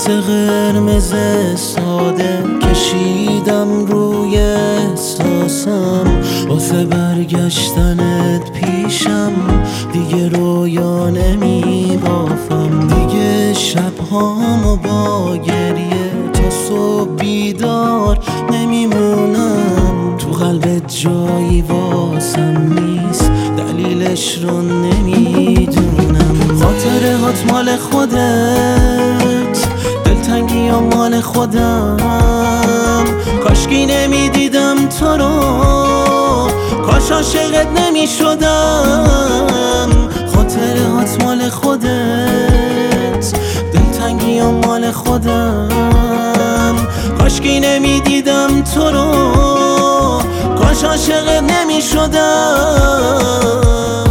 خط قرمز ساده کشیدم روی احساسم واسه برگشتنت پیشم. دیگه رویا نمی بافم، دیگه شبهامو با گریه تا صبح بیدار نمیمونم. تو قلبت جایی واسم نیست، دلیلش رو نمیدونم. خاطره هات مال خودت، دلتنگی ها مال خودم. کاشکی نمیدیدم تو رو، کاش عاشقت نمیشدم. خاطره هات مال خودت، دلتنگی ها مال خودم. کاشکی نمیدیدم تو رو، کاش عاشقت نمیشدم.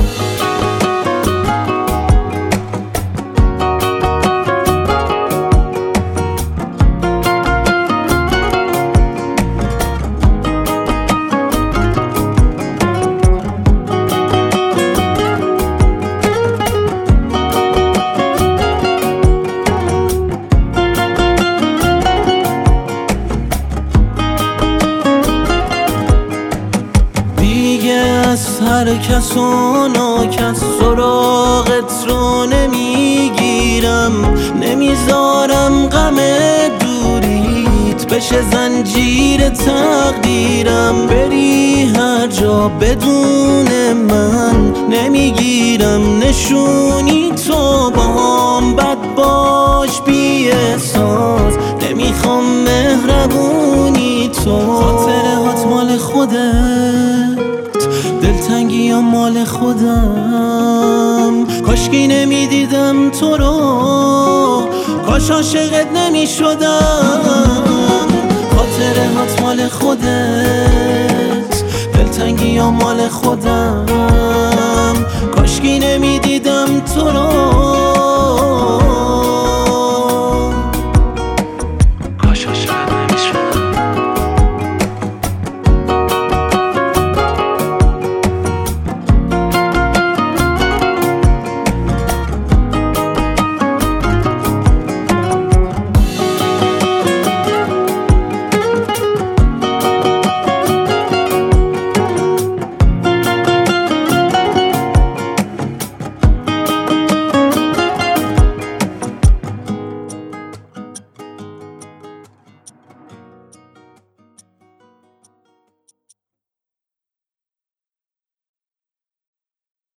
از هر کس و ناکس سراغت رو نمیگیرم. نمیذارم غم دوریت بشه زنجیر تقدیرم. بری هر جا بدون من نمیگیرم نشونی تو باهام. بد باش بی احساس، نمیخوام مهربونی تو. خاطره هات مال خودت، دلتنگی ها مال خودم. کاشکی نمیدیدم تو رو، کاش عاشقت نمیشدم. خاطره هات مال خودت، دلتنگی ها مال خودم. کاشکی نمیدیدم تو رو،